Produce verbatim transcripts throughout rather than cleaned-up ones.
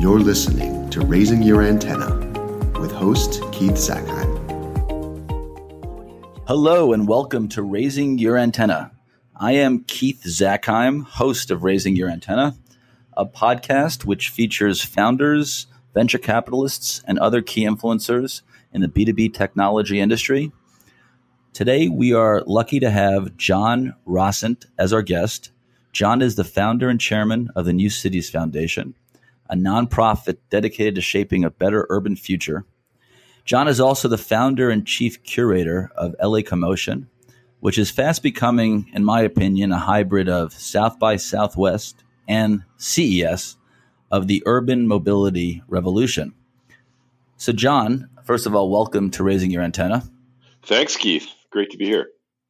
You're listening to Raising Your Antenna with host Keith Zackheim. Hello and welcome to Raising Your Antenna. I am Keith Zackheim, host of Raising Your Antenna, a podcast which features founders, venture capitalists, and other key influencers in the B two B technology industry. Today, we are lucky to have John Rossent as our guest. John is the founder and chairman of the New Cities Foundation, a nonprofit dedicated to shaping a better urban future. John is also the founder and chief curator of L A Commotion, which is fast becoming, in my opinion, a hybrid of South by Southwest and C E S of the urban mobility revolution. So, John, first of all, welcome to Raising Your Antenna. Thanks, Keith. Great to be here.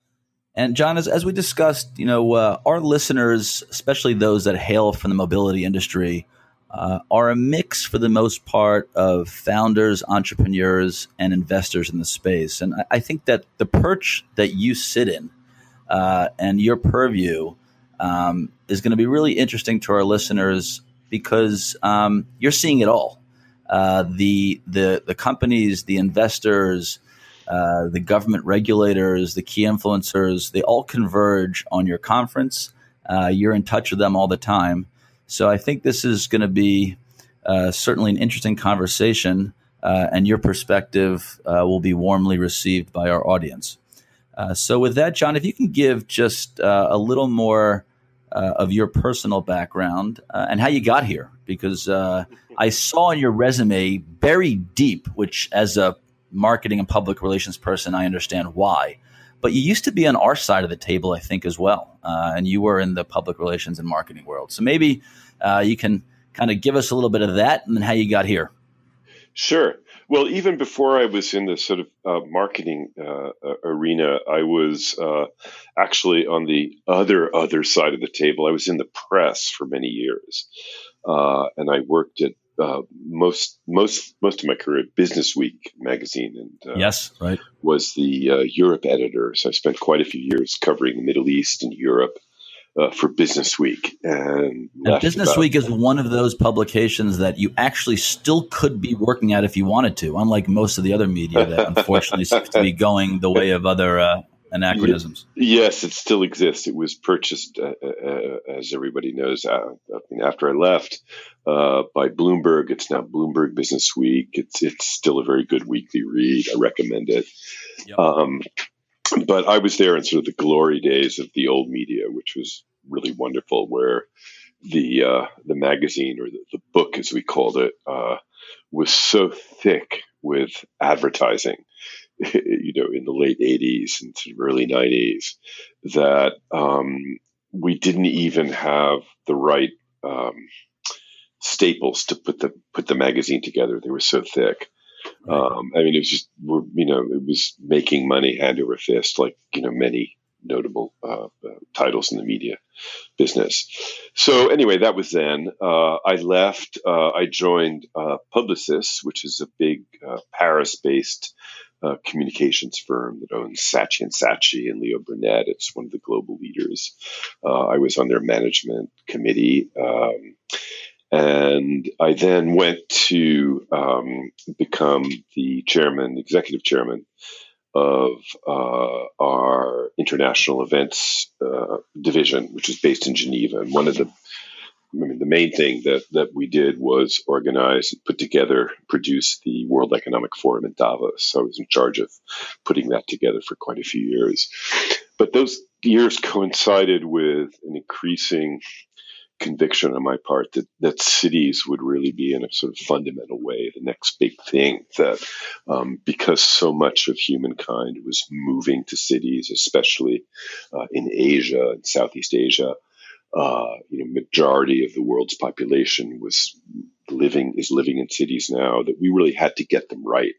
And John, as, as we discussed, you know, uh, our listeners, especially those that hail from the mobility industry, uh, are a mix for the most part of founders, entrepreneurs, and investors in the space. And I, I think that the perch that you sit in uh, and your purview um, is going to be really interesting to our listeners because um, you're seeing it all. Uh, the the the companies, the investors, uh, the government regulators, the key influencers, they all converge on your conference. Uh, you're in touch with them all the time. So I think this is going to be uh, certainly an interesting conversation, uh, and your perspective uh, will be warmly received by our audience. Uh, so with that, John, if you can give just uh, a little more uh, of your personal background uh, and how you got here, because uh, I saw in your resume buried deep, which as a marketing and public relations person, I understand why. But you used to be on our side of the table, I think, as well. Uh, and you were in the public relations and marketing world. So maybe uh, you can kind of give us a little bit of that and then how you got here. Sure. Well, even before I was in the sort of uh, marketing uh, arena, I was uh, actually on the other, other side of the table. I was in the press for many years. Uh, and I worked at Uh, most most most of my career at Business Week magazine, and uh, yes, right, was the uh, Europe editor. So I spent quite a few years covering the Middle East and Europe uh, for Business Week. And, and Business about- Week is one of those publications that you actually still could be working at if you wanted to, unlike most of the other media that unfortunately seems to be going the way of other uh, anachronisms. Yes, it still exists. It was purchased, uh, uh, as everybody knows, uh, I mean, after I left, uh, by Bloomberg. It's now Bloomberg Business Week. It's it's still a very good weekly read. I recommend it. Yep. Um, but I was there in sort of the glory days of the old media, which was really wonderful, where the uh, the magazine, or the, the book, as we called it, uh, was so thick with advertising, you know, in the late eighties and sort of early nineties, that um, we didn't even have the right um, staples to put the put the magazine together. They were so thick. Um, I mean, it was just, you know, it was making money hand over fist, like, you know, many notable uh, uh, titles in the media business. So anyway, that was then. Uh, I left. Uh, I joined uh, Publicis, which is a big uh, Paris-based Uh, communications firm that owns Saatchi and Saatchi and Leo Burnett. It's one of the global leaders. Uh, I was on their management committee. Um, and I then went to um, become the chairman, executive chairman of uh, our international events uh, division, which is based in Geneva. And one of the I mean, the main thing that, that we did was organize, put together, produce the World Economic Forum in Davos. So I was in charge of putting that together for quite a few years. But those years coincided with an increasing conviction on my part that, that cities would really be, in a sort of fundamental way, the next big thing. That um, because so much of humankind was moving to cities, especially uh, in Asia and Southeast Asia, Uh, you know, majority of the world's population was living, is living in cities now, that we really had to get them right.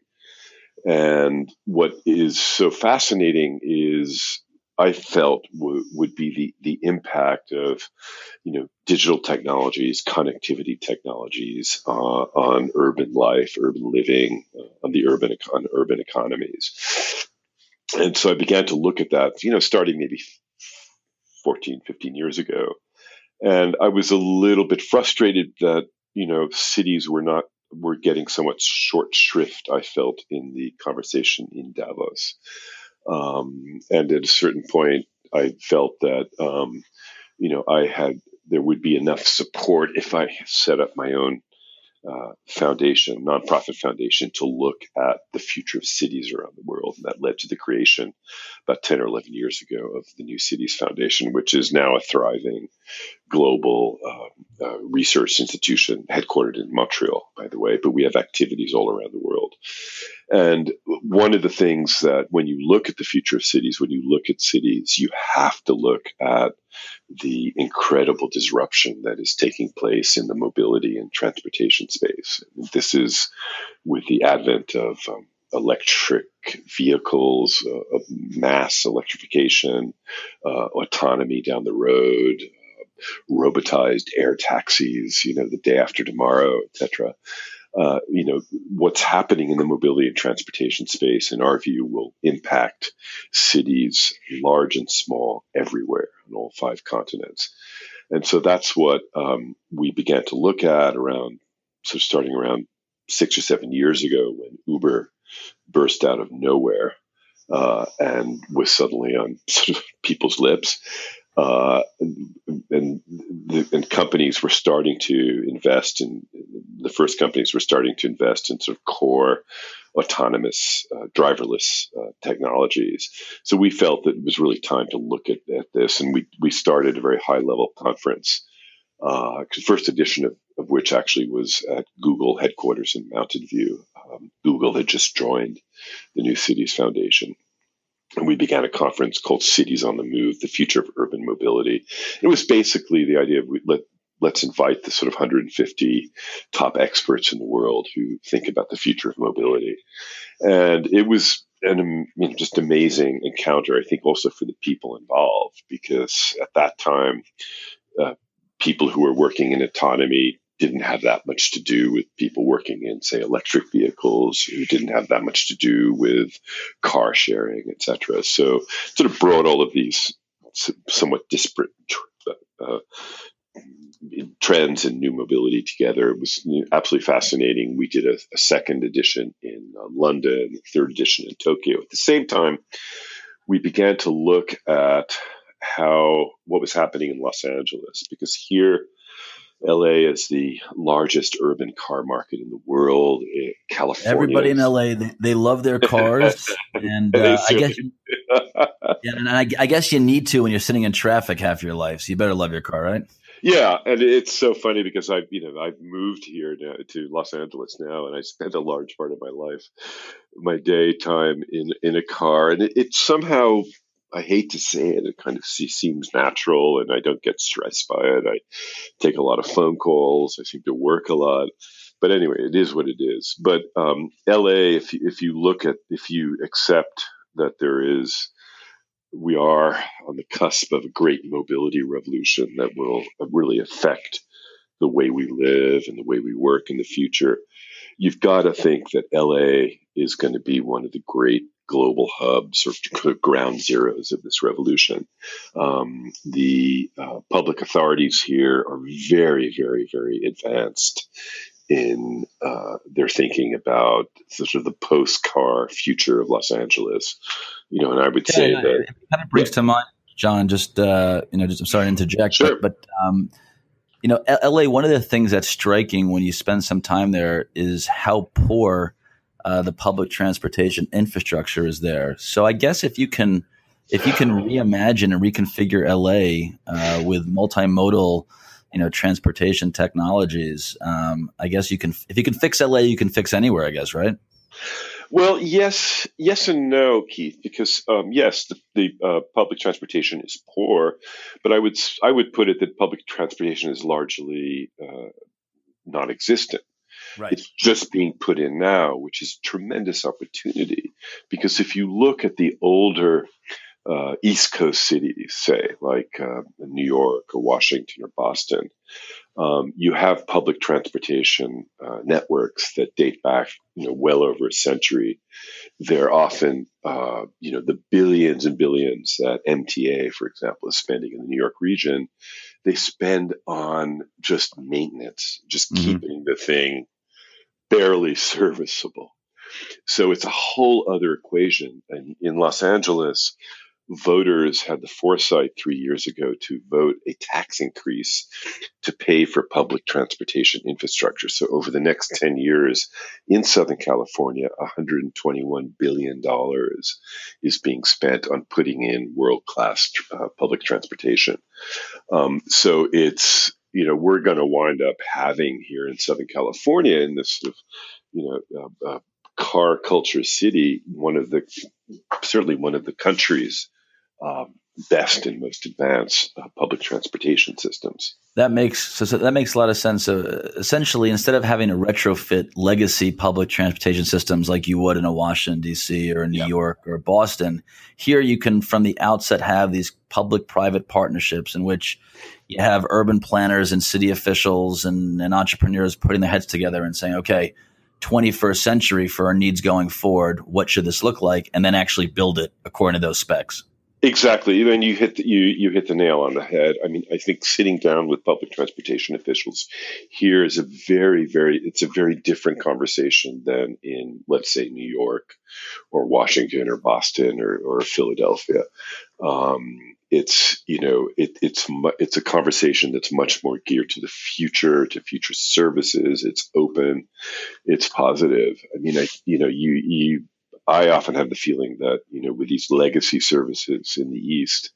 And what is so fascinating is, I felt w- would be the, the impact of, you know, digital technologies, connectivity technologies uh, on urban life, urban living, uh, on the urban, on urban economies. And so I began to look at that, you know, starting maybe fourteen, fifteen years ago. And I was a little bit frustrated that you know, cities were not were getting somewhat short shrift, I felt, in the conversation in Davos. Um, and at a certain point, I felt that, um, you know, I had, there would be enough support if I set up my own uh, foundation, nonprofit foundation, to look at the future of cities around the world. And that led to the creation about ten or eleven years ago of the New Cities Foundation, which is now a thriving global uh, uh, research institution headquartered in Montreal, by the way, but we have activities all around the world. And one of the things that when you look at the future of cities, when you look at cities, you have to look at the incredible disruption that is taking place in the mobility and transportation space. This is with the advent of um, electric vehicles, uh, of mass electrification, uh, autonomy down the road, robotized air taxis, you know, the day after tomorrow, et cetera. Uh, you know, what's happening in the mobility and transportation space, in our view, will impact cities large and small everywhere on all five continents. And so that's what um, we began to look at around, so starting around six or seven years ago when Uber burst out of nowhere uh, and was suddenly on sort of people's lips. Uh, and, and, the, and companies were starting to invest in, the first companies were starting to invest in sort of core autonomous, uh, driverless uh, technologies. So we felt that it was really time to look at, at this. And we, we started a very high level conference, uh, first edition of, of which actually was at Google headquarters in Mountain View. Um, Google had just joined the New Cities Foundation. And we began a conference called Cities on the Move, the Future of Urban Mobility. It was basically the idea of we let, let's invite the sort of one hundred fifty top experts in the world who think about the future of mobility. And it was an you know, just amazing encounter, I think, also for the people involved, because at that time, uh, people who were working in autonomy didn't have that much to do with people working in, say, electric vehicles, who didn't have that much to do with car sharing, et cetera. So sort of brought all of these somewhat disparate uh, trends and new mobility together. It was absolutely fascinating. We did a, a second edition in uh, London, a third edition in Tokyo. At the same time, we began to look at how what was happening in Los Angeles, because here, L A is the largest urban car market in the world. California. Everybody in L A, they, they love their cars, and uh, I guess, yeah, and I, I guess you need to when you're sitting in traffic half your life. So you better love your car, right? Yeah, and it's so funny because I've you know I've moved here now, to Los Angeles now, and I spend a large part of my life, my daytime in in a car, and it, it somehow. I hate to say it, it kind of seems natural and I don't get stressed by it. I take a lot of phone calls. I seem to work a lot. But anyway, it is what it is. But um, L A, if you, if you look at, if you accept that there is, we are on the cusp of a great mobility revolution that will really affect the way we live and the way we work in the future, you've got to think that L A is going to be one of the great global hubs or ground zeros of this revolution. Um, the uh, public authorities here are very, very, very advanced in uh, their thinking about sort of the post-car future of Los Angeles. You know, and I would yeah, say yeah, that it kind of brings yeah. to mind, John. Just uh, you know, just I'm sorry to interject, sure. but, but um, you know, L A. One of the things that's striking when you spend some time there is how poor Uh, the public transportation infrastructure is there. So I guess if you can, if you can reimagine and reconfigure L A uh, with multimodal, you know, transportation technologies, um, I guess you can. If you can fix L A, you can fix anywhere. I guess, right? Well, yes, yes and no, Keith. Because um, yes, the, the uh, public transportation is poor, but I would I would put it that public transportation is largely uh, non-existent. Right. It's just being put in now, which is tremendous opportunity. Because if you look at the older uh, East Coast cities, say like uh, New York or Washington or Boston, um, you have public transportation uh, networks that date back, you know, well over a century. They're often, uh, you know, the billions and billions that M T A, for example, is spending in the New York region. they spend on just maintenance, just Mm-hmm. keeping the thing barely serviceable. So it's a whole other equation. And in Los Angeles, voters had the foresight three years ago to vote a tax increase to pay for public transportation infrastructure. So over the next ten years in Southern California, one hundred twenty-one billion dollars is being spent on putting in world-class uh, public transportation. Um, so it's, you know, we're going to wind up having here in Southern California, in this sort of, you know, uh, uh, car culture city, one of the, certainly one of the country's um, best and most advanced uh, public transportation systems. That makes so, so that makes a lot of sense. So essentially, instead of having to retrofit legacy public transportation systems like you would in a Washington, D C or New Yeah. York or Boston, here you can from the outset have these public-private partnerships in which you have urban planners and city officials and, and entrepreneurs putting their heads together and saying, okay, twenty-first century for our needs going forward, what should this look like? And then actually build it according to those specs. Exactly. And you hit the, you you hit the nail on the head. I mean, I think sitting down with public transportation officials here is a very, very it's a very different conversation than in, let's say, New York or Washington or Boston or, or Philadelphia. Um, it's you know it, it's mu- it's a conversation that's much more geared to the future, to future services. It's open, it's positive. I mean, I you know you you. I often have the feeling that, you know, with these legacy services in the East,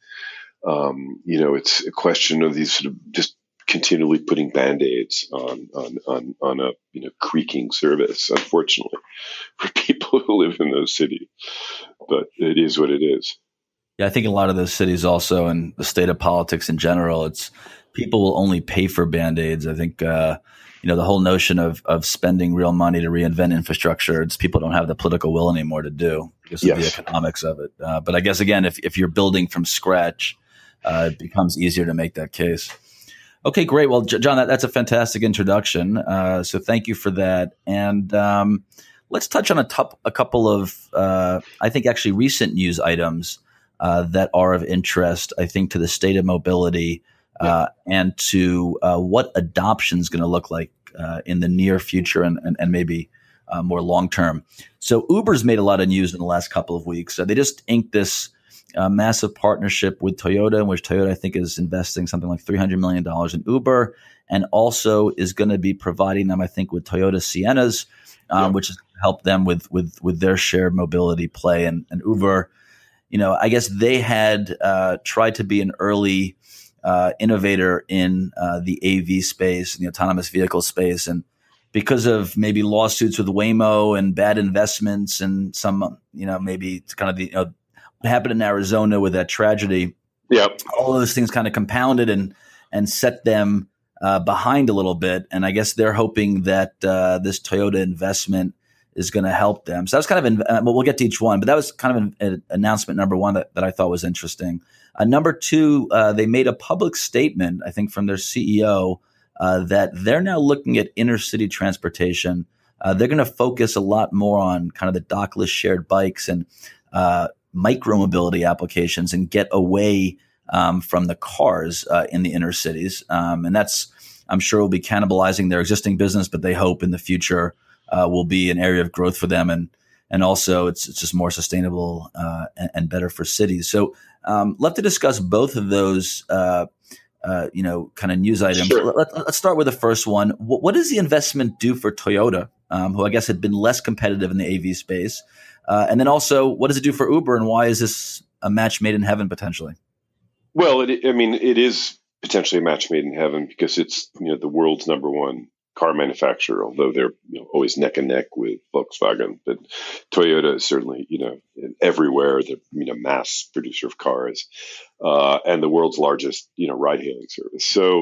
um, you know, it's a question of these sort of just continually putting Band-Aids on, on, on, on a, you know, creaking service, unfortunately, for people who live in those cities. But it is what it is. Yeah, I think in a lot of those cities also, and the state of politics in general, it's people will only pay for Band-Aids. I think, uh, you know, the whole notion of of spending real money to reinvent infrastructure, it's people don't have the political will anymore to do because of Yes. the economics of it. Uh, but I guess, again, if, if you're building from scratch, uh, it becomes easier to make that case. Okay, great. Well, J- John, that, that's a fantastic introduction. Uh, so thank you for that. And um, let's touch on a, top, a couple of, uh, I think, actually recent news items uh, that are of interest, I think, to the state of mobility uh, and to uh, what adoption is going to look like uh, in the near future and, and, and maybe uh, more long term. So Uber's made a lot of news in the last couple of weeks. Uh, they just inked this uh, massive partnership with Toyota, in which Toyota, I think, is investing something like three hundred million dollars in Uber, and also is going to be providing them, I think, with Toyota Siennas, um, Yeah. which is going to help them with with with their shared mobility play. And, and Uber, you know, I guess they had uh, tried to be an early uh, innovator in uh, the A V space, in the autonomous vehicle space, and because of maybe lawsuits with Waymo and bad investments and some, you know, maybe it's kind of the, you know, what happened in Arizona with that tragedy, Yeah. all of those things kind of compounded and and set them uh, behind a little bit. And I guess they're hoping that uh, this Toyota investment is going to help them. So that's kind of, in, uh, well, we'll get to each one, but that was kind of an, an announcement number one that, that I thought was interesting. Uh, number two, uh, they made a public statement, I think, from their C E O uh, that they're now looking at intercity transportation. Uh, they're going to focus a lot more on kind of the dockless shared bikes and uh, micro-mobility applications and get away um, from the cars uh, in the inner cities. Um, and that's, I'm sure, will be cannibalizing their existing business, but they hope in the future Uh, will be an area of growth for them, and and also it's it's just more sustainable uh, and, and better for cities. So, um, love to discuss both of those, uh, uh, you know, kind of news items. Sure. Let, let's start with the first one. What, what does the investment do for Toyota, um, who I guess had been less competitive in the A V space, uh, and then also what does it do for Uber, and why is this a match made in heaven potentially? Well, it, I mean, it is potentially a match made in heaven because it's, you know, the world's number one car manufacturer, although they're, you know, always neck and neck with Volkswagen. But Toyota is certainly, you know, everywhere. They're, you know, mass producer of cars uh, and the world's largest, you know, ride hailing service. So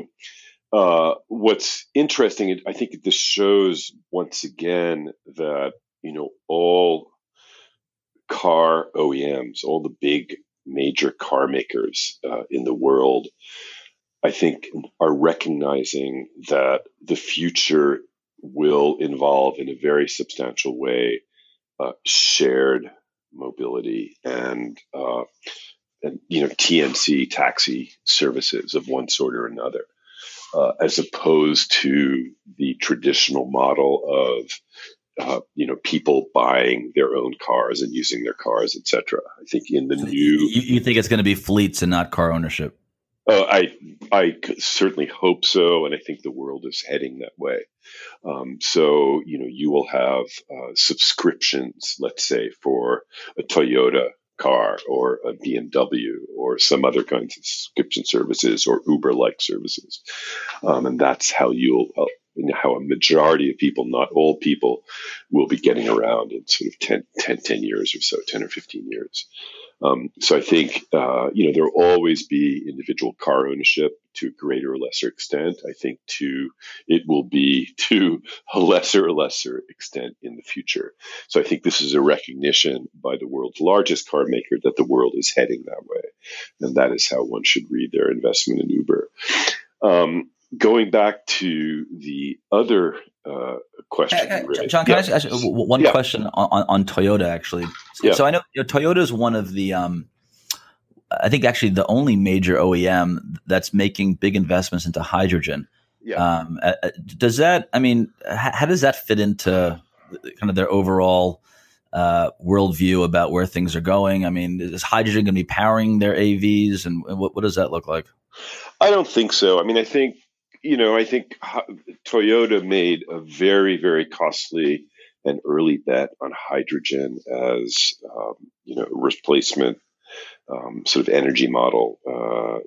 uh, what's interesting, I think this shows once again that, you know, all car O E Ms, all the big major car makers uh, in the world, I think, are recognizing that the future will involve in a very substantial way uh, shared mobility and uh, and, you know, T M C taxi services of one sort or another, uh, as opposed to the traditional model of, uh, you know, people buying their own cars and using their cars, et cetera. I think in the So new, you, you think it's going to be fleets and not car ownership? uh, I I certainly hope so, and I think the world is heading that way. Um, so, you know, you will have uh, subscriptions, let's say, for a Toyota car or a B M W or some other kinds of subscription services or Uber-like services. Um, and that's how you'll, uh, you know, how a majority of people, not all people, will be getting around in sort of ten, ten, ten years or so, ten or fifteen years. Um, so I think, uh, you know, there will always be individual car ownership to a greater or lesser extent. I think to it will be to a lesser or lesser extent in the future. So I think this is a recognition by the world's largest car maker that the world is heading that way. And that is how one should read their investment in Uber. Um, going back to the other uh, question. Hey, hey, John, can yeah. I ask one yeah. question on, on Toyota, actually? So, yeah. so I know, you know Toyota is one of the, um, I think actually the only major O E M that's making big investments into hydrogen. Yeah. Um, uh, does that, I mean, how, how does that fit into kind of their overall uh, worldview about where things are going? I mean, is hydrogen going to be powering their A Vs, and what, what does that look like? I don't think so. I mean, I think, you know, I think Toyota made a very, very costly and early bet on hydrogen as, um, you know, replacement um, sort of energy model uh,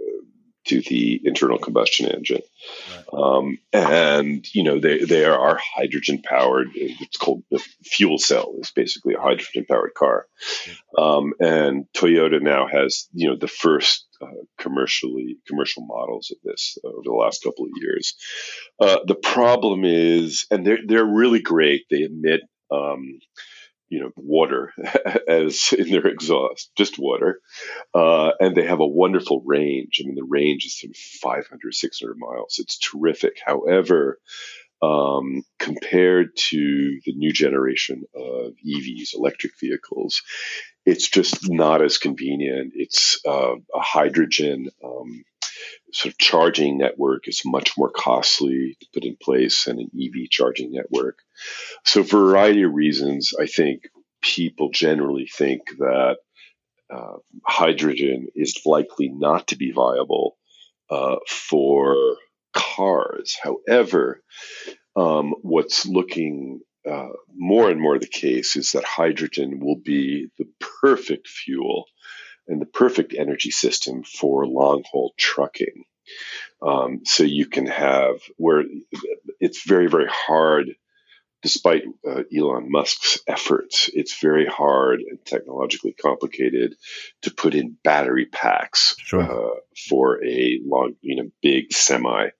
to the internal combustion engine. Right. Um, and, you know, they, they are hydrogen powered. It's called the fuel cell is basically a hydrogen powered car. Um, and Toyota now has, you know, the first uh, commercially commercial models of this uh, over the last couple of years. Uh, the problem is, and they're, they're really great. They emit, um, you know, water as in their exhaust, just water. Uh, and they have a wonderful range. I mean, the range is sort of five hundred, six hundred miles. It's terrific. However, um, compared to the new generation of E Vs, electric vehicles, it's just not as convenient. It's uh, a hydrogen um, sort of charging network is much more costly to put in place than an E V charging network. So for a variety of reasons, I think people generally think that uh, hydrogen is likely not to be viable uh, for cars. However, um, what's looking uh, more and more the case is that hydrogen will be the perfect fuel and the perfect energy system for long-haul trucking. Um, so you can have where it's very, very hard, despite uh, Elon Musk's efforts, it's very hard and technologically complicated to put in battery packs sure. uh, for a long, you know, big semi.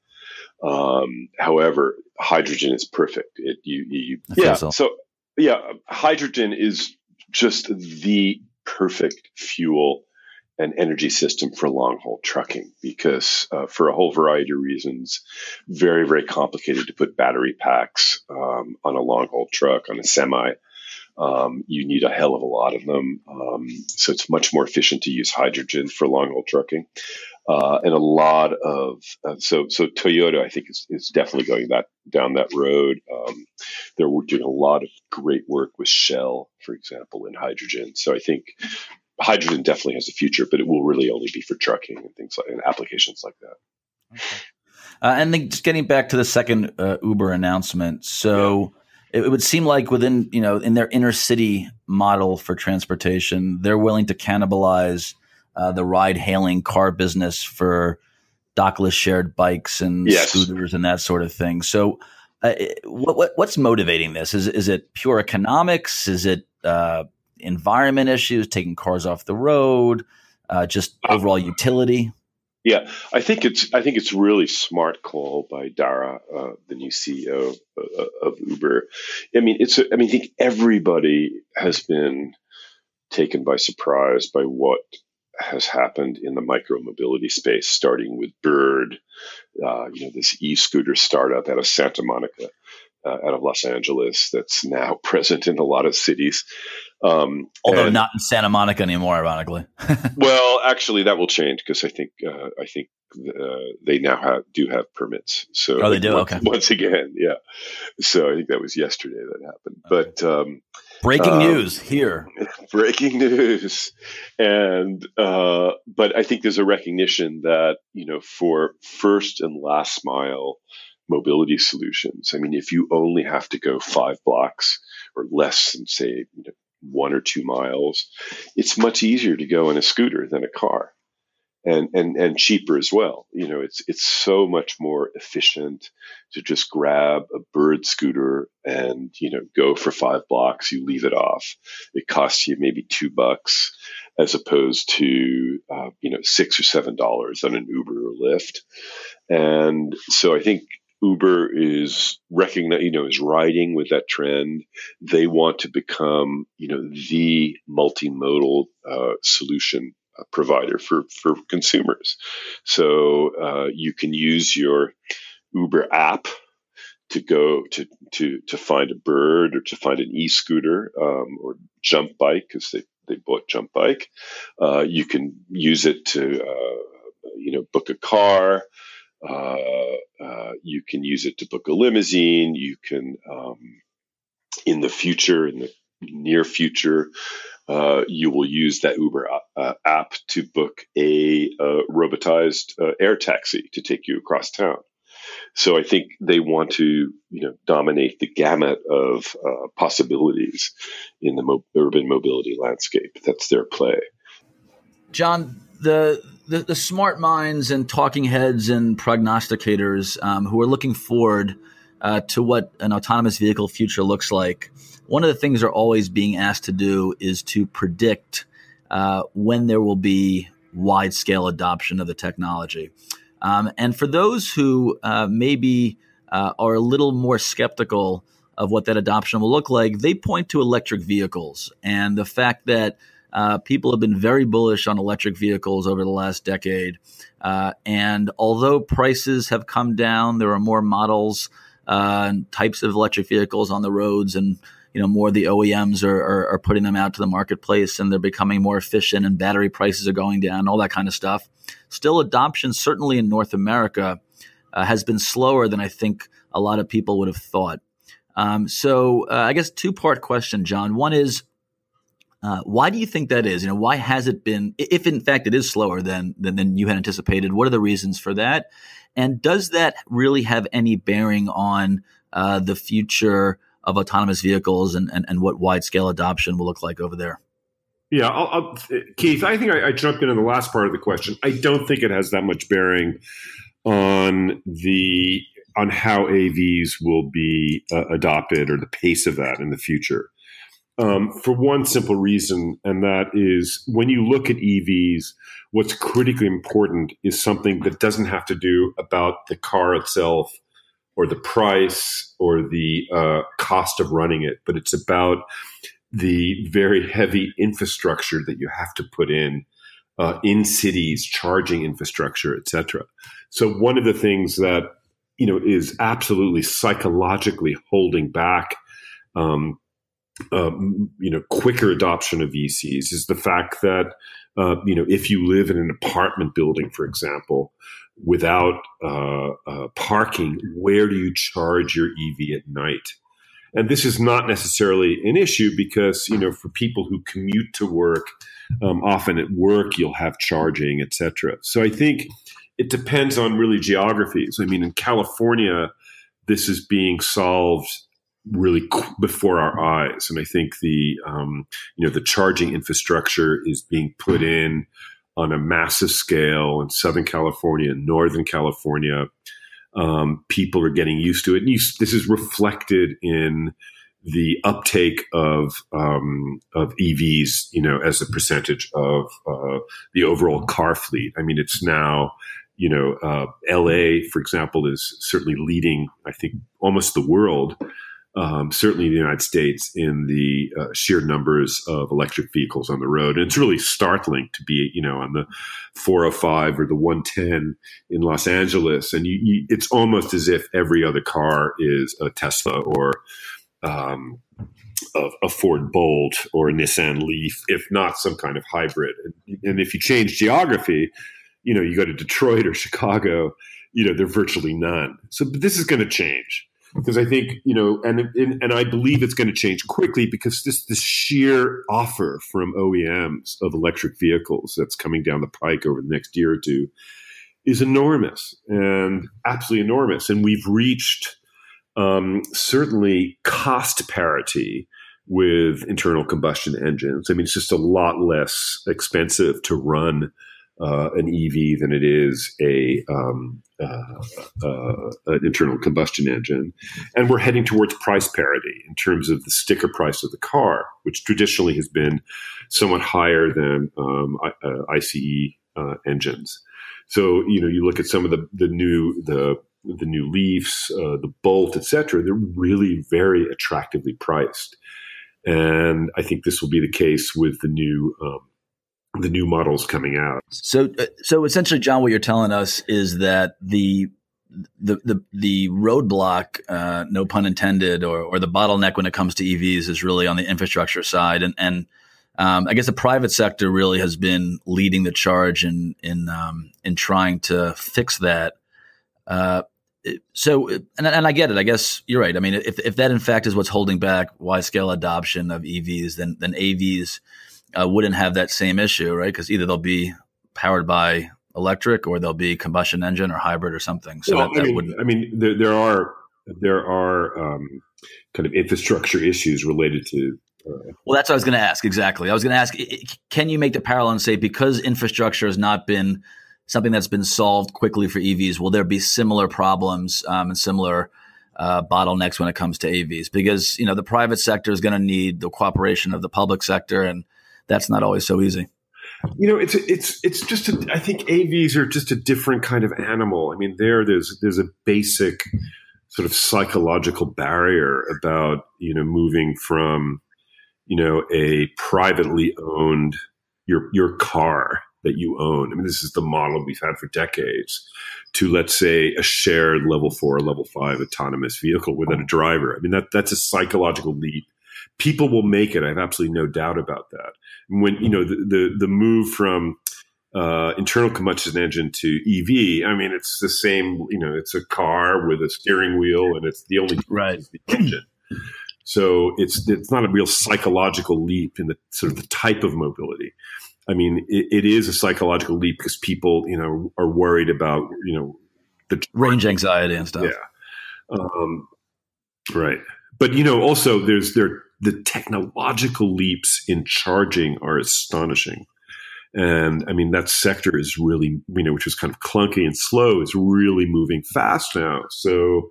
Um, however, hydrogen is perfect. It, you, you, yeah. So. so yeah, hydrogen is just the perfect fuel and energy system for long haul trucking because uh, for a whole variety of reasons, very, very complicated to put battery packs um, on a long haul truck, on a semi. Um, you need a hell of a lot of them. Um, so it's much more efficient to use hydrogen for long haul trucking. Uh, and a lot of, uh, so, so Toyota, I think is, is definitely going that down that road. Um, they're doing a lot of great work with Shell, for example, in hydrogen. So I think hydrogen definitely has a future, but it will really only be for trucking and things like, and applications like that. Okay. Uh, and then just getting back to the second uh, Uber announcement. So yeah. it would seem like within, you know, in their inner city model for transportation, they're willing to cannibalize Uh, the ride-hailing car business for dockless shared bikes and yes. scooters and that sort of thing. So, uh, what, what, what's motivating this? Is is it pure economics? Is it uh, environment issues, taking cars off the road, uh, just overall utility? Yeah, I think it's I think it's really smart call by Dara, uh, the new C E O of, of Uber. I mean, it's a, I mean, I think everybody has been taken by surprise by what has happened in the micro-mobility space, starting with Bird, uh, you know, this e-scooter startup out of Santa Monica, uh, out of Los Angeles, that's now present in a lot of cities. Um, Although and, not in Santa Monica anymore, ironically. well, actually, that will change because I think uh, I think uh, they now have do have permits. So oh, they do. Once, okay. Once again, yeah. So I think that was yesterday that happened. Okay. But um, breaking um, news here. Breaking news, and uh, but I think there's a recognition that you know for first and last mile mobility solutions. I mean, if you only have to go five blocks or less than say you know, one or two miles, it's much easier to go in a scooter than a car, and and and cheaper as well. You know, it's it's so much more efficient to just grab a Bird scooter and you know go for five blocks. You leave it off. It costs you maybe two bucks as opposed to uh, you know six or seven dollars on an Uber or Lyft. And so I think Uber is recognize, you know, is riding with that trend. They want to become, you know, the multimodal uh, solution provider for, for consumers. So uh, you can use your Uber app to go to, to, to find a Bird or to find an e-scooter um, or Jump Bike because they, they bought Jump Bike. Uh, you can use it to, uh, you know, book a car. Uh, uh, you can use it to book a limousine. You can, um, in the future, in the near future, uh, you will use that Uber uh, app to book a uh, robotized uh, air taxi to take you across town. So I think they want to, you know, dominate the gamut of uh, possibilities in the mo- urban mobility landscape. That's their play. John, the the, the smart minds and talking heads and prognosticators um, who are looking forward uh, to what an autonomous vehicle future looks like, one of the things they're always being asked to do is to predict uh, when there will be wide-scale adoption of the technology. Um, and for those who uh, maybe uh, are a little more skeptical of what that adoption will look like, they point to electric vehicles and the fact that Uh, people have been very bullish on electric vehicles over the last decade. Uh, and although prices have come down, there are more models uh, and types of electric vehicles on the roads, and you know more of the O E Ms are, are, are putting them out to the marketplace, and they're becoming more efficient, and battery prices are going down, all that kind of stuff. Still, adoption, certainly in North America, uh, has been slower than I think a lot of people would have thought. Um, so uh, I guess two-part question, John. One is, Uh, why do you think that is? You know, why has it been, if in fact it is slower than, than than you had anticipated? What are the reasons for that? And does that really have any bearing on uh, the future of autonomous vehicles and, and, and what wide-scale adoption will look like over there? Yeah, I'll, I'll, Keith, I think I, I jumped in on the last part of the question. I don't think it has that much bearing on the on how A Vs will be uh, adopted or the pace of that in the future. Um, for one simple reason, and that is when you look at E Vs, what's critically important is something that doesn't have to do about the car itself or the price or the uh, cost of running it, but it's about the very heavy infrastructure that you have to put in uh, in cities, charging infrastructure, et cetera. So one of the things that you know is absolutely psychologically holding back um, Um, you know, quicker adoption of E Cs is the fact that, uh, you know, if you live in an apartment building, for example, without uh, uh, parking, where do you charge your E V at night? And this is not necessarily an issue because, you know, for people who commute to work, um, often at work, you'll have charging, et cetera. So I think it depends on really geographies. I mean, in California, this is being solved really before our eyes. And I think the, um, you know, the charging infrastructure is being put in on a massive scale in Southern California and Northern California. Um, people are getting used to it. And you, this is reflected in the uptake of, um, of E Vs, you know, as a percentage of uh, the overall car fleet. I mean, it's now, you know, uh, L A, for example, is certainly leading, I think, almost the world. Um, certainly in the United States, in the uh, sheer numbers of electric vehicles on the road. And it's really startling to be, you know, on the four oh five or the one ten in Los Angeles. And you, you, it's almost as if every other car is a Tesla or, um, of a Ford Bolt or a Nissan Leaf, if not some kind of hybrid. And, and if you change geography, you know, you go to Detroit or Chicago, you know, there are virtually none. So this is going to change. Because I think, you know, and, and and I believe it's going to change quickly because this this sheer offer from O E Ms of electric vehicles that's coming down the pike over the next year or two is enormous and absolutely enormous. And we've reached um, certainly cost parity with internal combustion engines. I mean, it's just a lot less expensive to run Uh, an E V than it is a um, uh, uh, an internal combustion engine, and we're heading towards price parity in terms of the sticker price of the car, which traditionally has been somewhat higher than um, uh, I C E uh, engines. So you know, you look at some of the the new the the new Leafs, uh, the Bolt, et cetera. They're really very attractively priced, and I think this will be the case with the new. Um, the new models coming out. So, so essentially, John, what you're telling us is that the the the, the roadblock, uh, no pun intended, or or the bottleneck when it comes to E Vs is really on the infrastructure side, and and um, I guess the private sector really has been leading the charge in in um, in trying to fix that. Uh, so, and and I get it. I guess you're right. I mean, if if that in fact is what's holding back wide scale adoption of E Vs, then then A Vs. Uh, wouldn't have that same issue, right? Because either they'll be powered by electric or they'll be combustion engine or hybrid or something. So well, that, that I mean, wouldn't. I mean, there, there are there are um, kind of infrastructure issues related to. Uh, well, that's what I was going to ask. Exactly. I was going to ask, can you make the parallel and say because infrastructure has not been something that's been solved quickly for E Vs, will there be similar problems um, and similar uh, bottlenecks when it comes to A Vs? Because you know the private sector is going to need the cooperation of the public sector and that's not always so easy. You know, it's it's it's just a, I think A Vs are just a different kind of animal. I mean, there there's there's a basic sort of psychological barrier about you know moving from you know a privately owned your your car that you own. I mean, this is the model we've had for decades. To let's say a shared level four, level five autonomous vehicle without a driver. I mean, that that's a psychological leap. People will make it. I have absolutely no doubt about that. When you know the the, the move from uh, internal combustion engine to E V, I mean it's the same. You know, it's a car with a steering wheel, and it's the only right the engine. So it's it's not a real psychological leap in the sort of the type of mobility. I mean, it, it is a psychological leap because people you know are worried about you know the range anxiety and stuff. Yeah, um, right. But you know, also there's there. The technological leaps in charging are astonishing. And I mean, that sector is really, you know, which was kind of clunky and slow, is really moving fast now. So,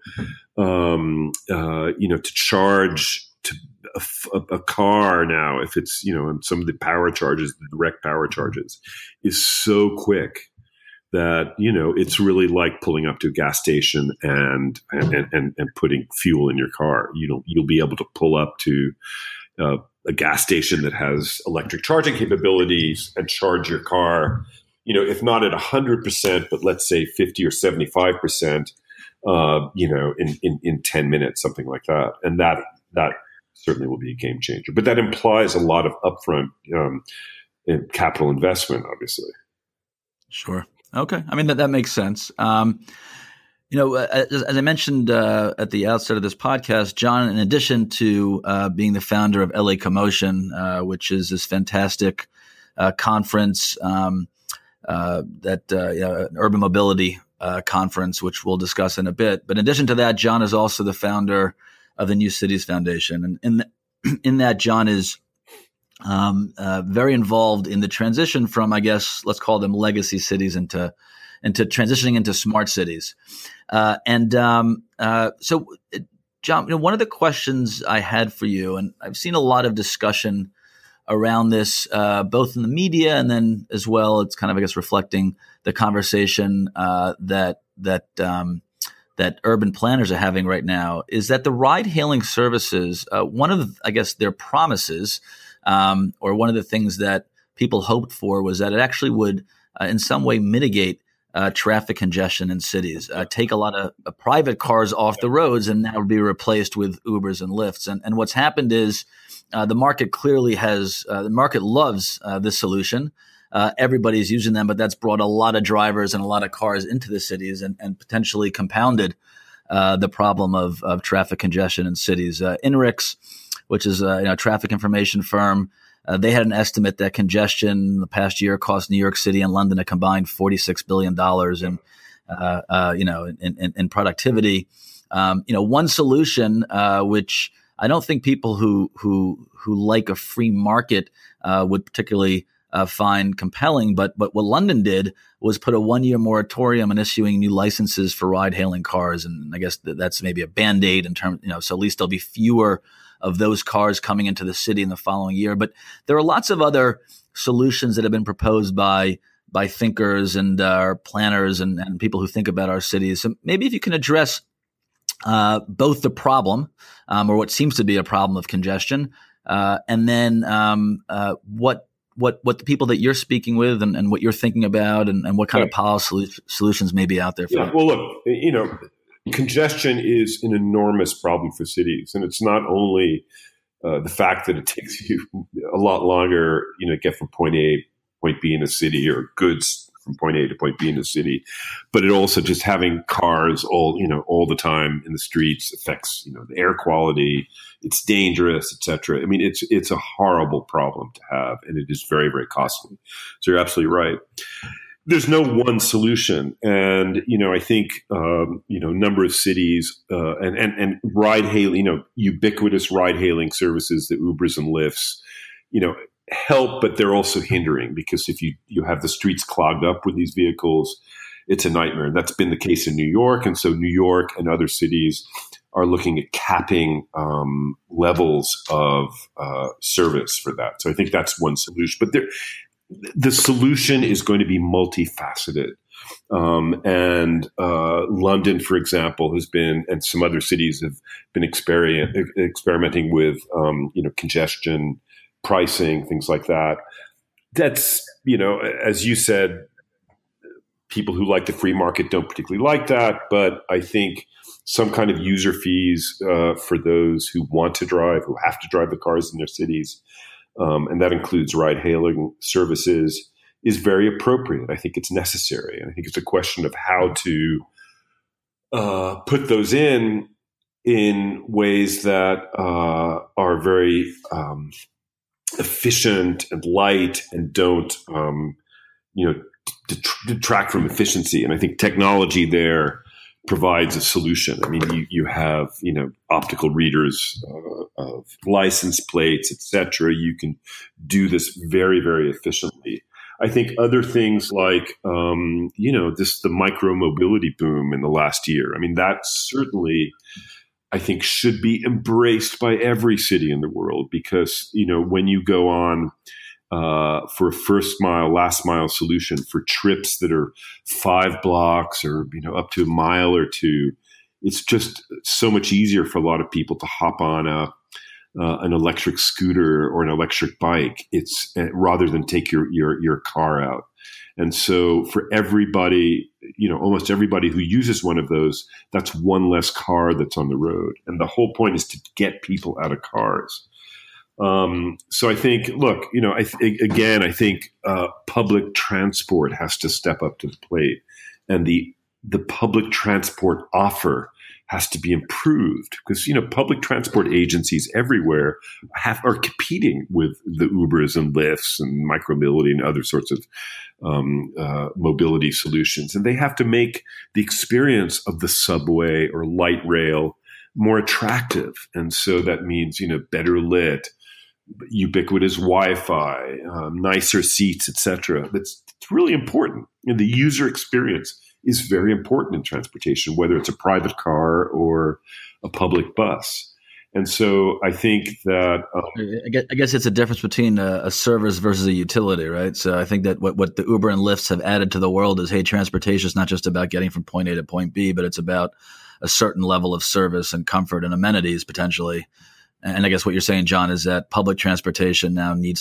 um, uh, you know, to charge to a, a car now, if it's, you know, and some of the power charges, the direct power charges, is so quick that, you know, it's really like pulling up to a gas station and and and, and putting fuel in your car. You know, you'll be able to pull up to uh, a gas station that has electric charging capabilities and charge your car, you know, if not at one hundred percent, but let's say fifty or seventy-five percent, uh, you know, in, in, in ten minutes, something like that. And that that certainly will be a game changer. But that implies a lot of upfront um, capital investment, obviously. Sure. Okay. I mean, that, that makes sense. Um, you know, as, as I mentioned uh, at the outset of this podcast, John, in addition to uh, being the founder of L A Commotion, uh, which is this fantastic uh, conference um, uh, that uh, you know, an urban mobility uh, conference, which we'll discuss in a bit. But in addition to that, John is also the founder of the New Cities Foundation. And in, the, in that, John is Um, uh, very involved in the transition from, I guess, let's call them legacy cities into, into transitioning into smart cities. Uh, and um, uh, so, John, you know, one of the questions I had for you, and I've seen a lot of discussion around this, uh, both in the media and then as well, it's kind of, I guess, reflecting the conversation uh, that that um, that urban planners are having right now, is that the ride-hailing services, uh, one of, I guess, their promises. Um, or one of the things that people hoped for was that it actually would, uh, in some way, mitigate uh, traffic congestion in cities, uh, take a lot of uh, private cars off the roads, and that would be replaced with Ubers and Lyfts. And, and what's happened is uh, the market clearly has uh, the market loves uh, this solution. Uh, everybody's using them, but that's brought a lot of drivers and a lot of cars into the cities and, and potentially compounded uh, the problem of, of traffic congestion in cities. Uh, INRIX, which is a you know, traffic information firm, uh, they had an estimate that congestion in the past year cost New York City and London a combined forty-six billion dollars in, uh, uh, you know, in, in, in productivity. Um, you know, one solution, uh, which I don't think people who who who like a free market uh, would particularly Uh, find compelling, but but what London did was put a one-year moratorium on issuing new licenses for ride-hailing cars, and I guess th- that's maybe a band-aid in terms, you know, so at least there'll be fewer of those cars coming into the city in the following year. But there are lots of other solutions that have been proposed by by thinkers and uh, planners and, and people who think about our cities. So maybe if you can address uh, both the problem, um, or what seems to be a problem of congestion, uh, and then um, uh, what what what the people that you're speaking with and, and what you're thinking about and, and what kind right. of policy solutions may be out there for yeah, you. Well, look, you know, congestion is an enormous problem for cities. And it's not only uh, the fact that it takes you a lot longer, you know, to get from point A, point B in a city, or goods from point A to point B in the city, but it also just having cars all, you know, all the time in the streets affects, you know, the air quality. It's dangerous, et cetera. I mean, it's it's a horrible problem to have, and it is very, very costly. So you're absolutely right. There's no one solution, and you know, I think um, you know, a number of cities uh, and and and ride hailing, you know, ubiquitous ride hailing services, the Ubers and Lyfts, you know, help, but they're also hindering, because if you you have the streets clogged up with these vehicles, it's a nightmare. That's been the case in New York, and so New York and other cities are looking at capping um, levels of uh, service for that. So I think that's one solution. But there, the solution is going to be multifaceted. Um, and uh, London, for example, has been, and some other cities have been experiment, experimenting with, um, you know, congestion pricing, things like that. That's, you know, as you said, people who like the free market don't particularly like that. But I think some kind of user fees uh, for those who want to drive, who have to drive the cars in their cities, um, and that includes ride-hailing services, is very appropriate. I think it's necessary. And I think it's a question of how to uh, put those in in ways that uh, are very um, efficient and light and don't, um, you know, detract from efficiency. And I think technology there provides a solution. I mean, you, you have, you know, optical readers uh, of license plates, et cetera. You can do this very, very efficiently. I think other things like, um, you know, this, the micro mobility boom in the last year. I mean, that certainly, I think, should be embraced by every city in the world, because, you know, when you go on uh, for a first mile, last mile solution for trips that are five blocks or, you know, up to a mile or two, it's just so much easier for a lot of people to hop on a, uh, an electric scooter or an electric bike. It's uh, rather than take your, your, your car out. And so for everybody, you know, almost everybody who uses one of those, that's one less car that's on the road. And the whole point is to get people out of cars. Um, so I think, look, you know, I th- again, I think uh, public transport has to step up to the plate, and the the public transport offer has to be improved, because, you know, public transport agencies everywhere have are competing with the Ubers and Lyfts and micromobility and other sorts of um, uh, mobility solutions, and they have to make the experience of the subway or light rail more attractive. And so that means, you know, better lit, ubiquitous Wi-Fi, um, nicer seats, et cetera. That's it's really important. And the user experience is very important in transportation, whether it's a private car or a public bus. And so I think that um, I, guess, I guess it's a difference between a, a service versus a utility, right? So I think that what, what the Uber and Lyfts have added to the world is, hey, transportation is not just about getting from point A to point B, but it's about a certain level of service and comfort and amenities potentially. And I guess what you're saying, John, is that public transportation now needs to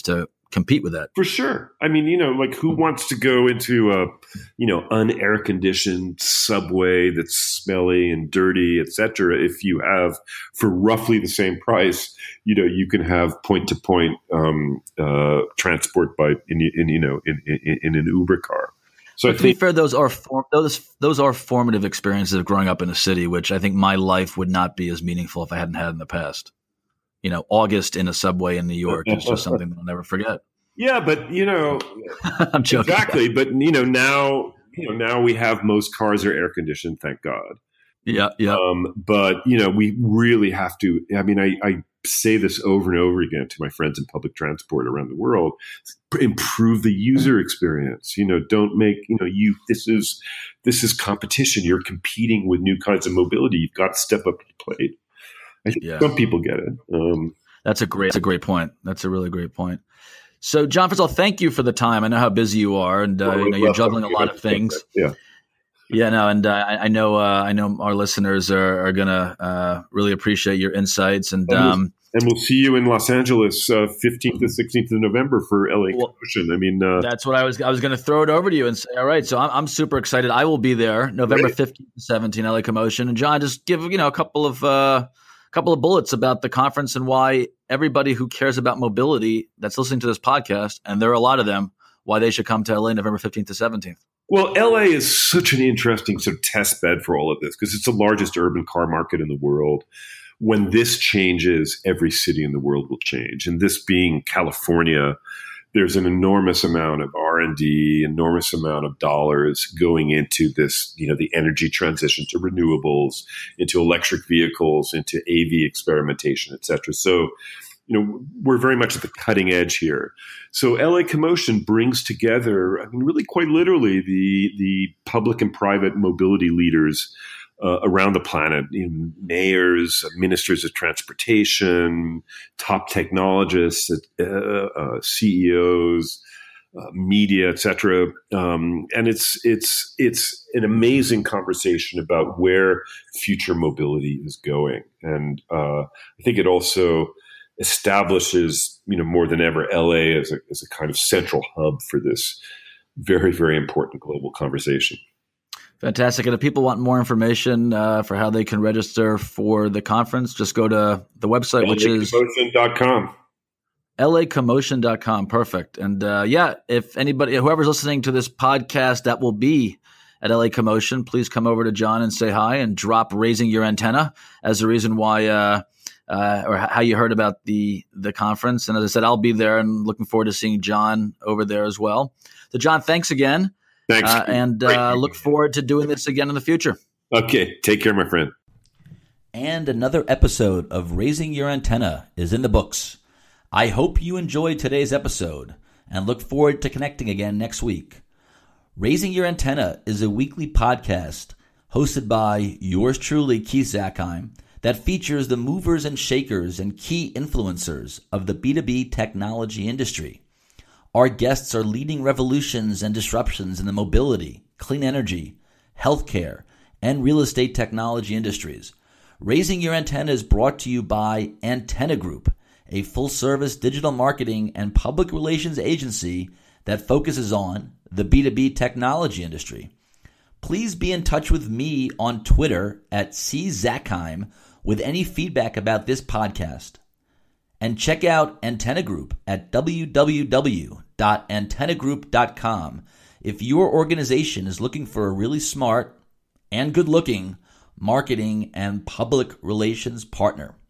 compete with that. For sure. I mean, you know, like who wants to go into a, you know, unair conditioned subway that's smelly and dirty, et cetera, if you have for roughly the same price, you know, you can have point to point um, uh, transport by, in, in you know, in, in, in an Uber car. So but to be fair, those are form- those those are formative experiences of growing up in a city, which I think my life would not be as meaningful if I hadn't had in the past. You know, August in a subway in New York is just something that I'll never forget. Yeah, but you know, I'm joking. Exactly. But you know, now you know now we have most cars are air conditioned, thank God. Yeah, yeah. Um, but you know, we really have to. I mean, I, I say this over and over again to my friends in public transport around the world: improve the user experience. You know, don't make you know you. This is this is competition. You're competing with new kinds of mobility. You've got to step up to the plate. I think yeah. some people get it. Um, that's a great. That's a great point. That's a really great point. So, John, first of all, thank you for the time. I know how busy you are, and uh, well, you know you're juggling a lot of things. Yeah, yeah, no, and uh, I, I know, uh, I know our listeners are, are gonna uh, really appreciate your insights, and and, um, we'll, and we'll see you in Los Angeles, uh, fifteenth to sixteenth of November for L A well, Commotion. I mean, uh, that's what I was. I was going to throw it over to you and say, all right. So I'm, I'm super excited. I will be there, November fifteenth to seventeenth, L A Commotion, and John, just give you know a couple of. Uh, couple of bullets about the conference and why everybody who cares about mobility that's listening to this podcast, and there are a lot of them, why they should come to L A November fifteenth to seventeenth. Well, L A is such an interesting sort of test bed for all of this because it's the largest urban car market in the world. When this changes, every city in the world will change. And this being California, there's an enormous amount of R and D, enormous amount of dollars going into this, you know, the energy transition to renewables, into electric vehicles, into A V experimentation, et cetera. So, you know, we're very much at the cutting edge here. So L A Commotion brings together, I mean, really quite literally the, the public and private mobility leaders Uh, around the planet, you know, mayors, ministers of transportation, top technologists, uh, uh, C E Os, uh, media, et cetera. Um, and it's it's it's an amazing conversation about where future mobility is going. And uh, I think it also establishes, you know, more than ever, L A as a as a kind of central hub for this very, very important global conversation. Fantastic. And if people want more information uh, for how they can register for the conference, just go to the website, which is L A commotion dot com. L A commotion dot com. Perfect. And uh, yeah, if anybody, whoever's listening to this podcast that will be at L A Commotion, please come over to John and say hi and drop Raising Your Antenna as the reason why uh, uh, or how you heard about the, the conference. And as I said, I'll be there and looking forward to seeing John over there as well. So John, thanks again. Thanks. Uh, and uh, look forward to doing this again in the future. Okay. Take care, my friend. And another episode of Raising Your Antenna is in the books. I hope you enjoyed today's episode and look forward to connecting again next week. Raising Your Antenna is a weekly podcast hosted by yours truly, Keith Zackheim, that features the movers and shakers and key influencers of the B two B technology industry. Our guests are leading revolutions and disruptions in the mobility, clean energy, healthcare, and real estate technology industries. Raising Your Antenna is brought to you by Antenna Group, a full-service digital marketing and public relations agency that focuses on the B two B technology industry. Please be in touch with me on Twitter at C Zackheim with any feedback about this podcast. And check out Antenna Group at w w w dot antenna group dot com if your organization is looking for a really smart and good-looking marketing and public relations partner.